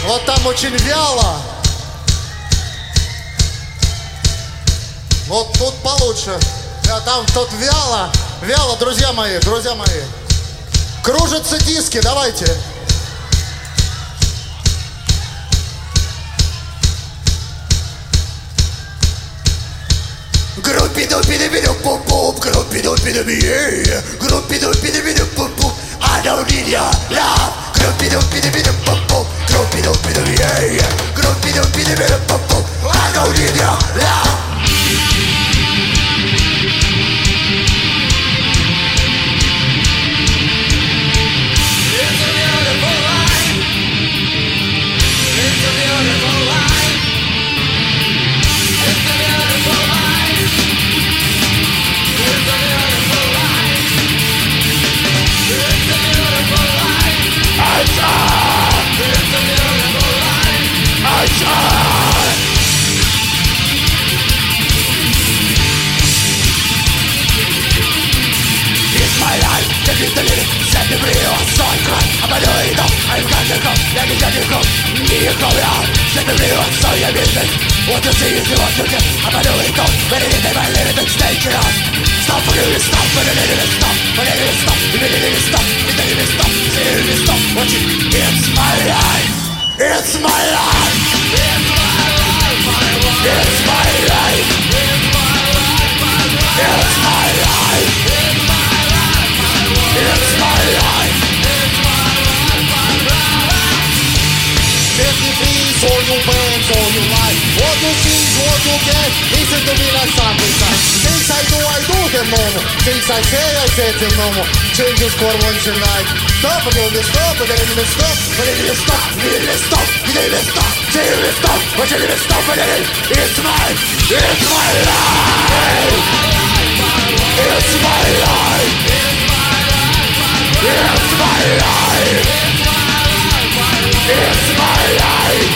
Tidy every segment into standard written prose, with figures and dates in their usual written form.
Вот там очень вяло. Вот тут получше. А там тут вяло. Вяло, друзья мои, друзья мои. Кружатся диски, давайте. Группи-дупи-дупи-дуп-пуп-пуп, группи-дупи-дупи-е, группи-дупи-дупи-дуп-пуп-пуп. I don't need your love. Группи-дупи-дупи-дуп-пуп-пуп, группи-дупи-дупи-е, группи-дупи-дупи-дуп-пуп-пуп. I don't need your love. Set me free, so I cry. I'm a doing it, I'm gonna go. Let me get you go. Me go out. Set me free, so you miss it. What you see is you want to get. I'm a doing it, but it ain't my limit. Stay it off. Stop for you, stop for the minute. Stop for the minute. Stop. The minute stop. The minute stop. Seriously stop. Watch it. It's my life. It's my life. It's my life. It's my life. It's my life. It's my life. It's my life. It's my life. Set me free, so you burn, so you life. What you see, what you get. Listen to me like something. Things I do them normal. Things I say them normal. Changes for once in life. Stop again, stop again, stop. But it is stop, it is stop, it is stop, it is stop, but it is stop, but it is. It's my life. It's my life. It's my life. It's my life. It's my life.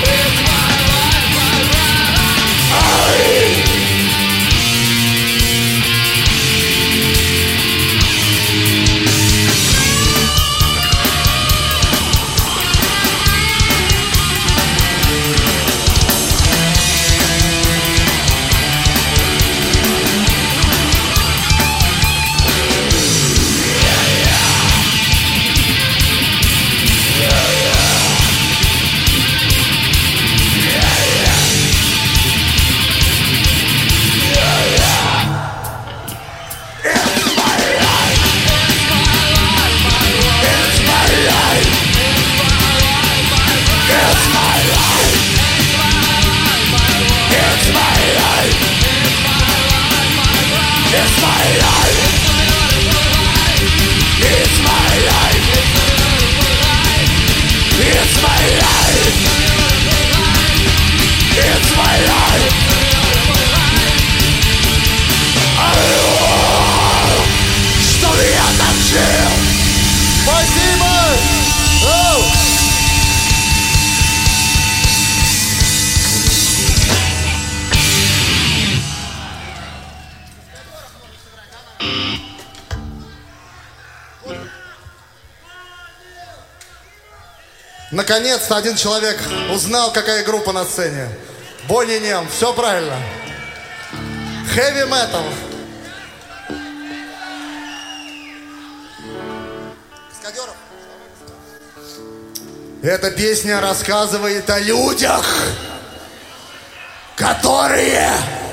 Наконец-то один человек узнал, какая группа на сцене. Бонни Нем, все правильно. Heavy metal. Каскадеров. Эта песня рассказывает о людях, которые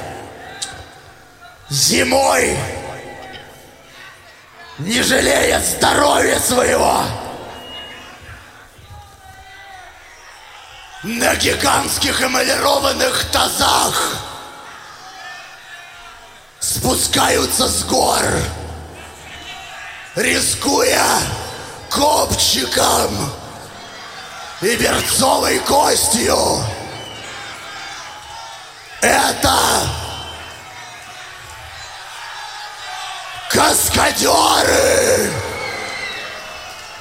зимой, не жалея здоровья своего, на гигантских эмалированных тазах спускаются с гор, рискуя копчиком и берцовой костью. Это каскадеры!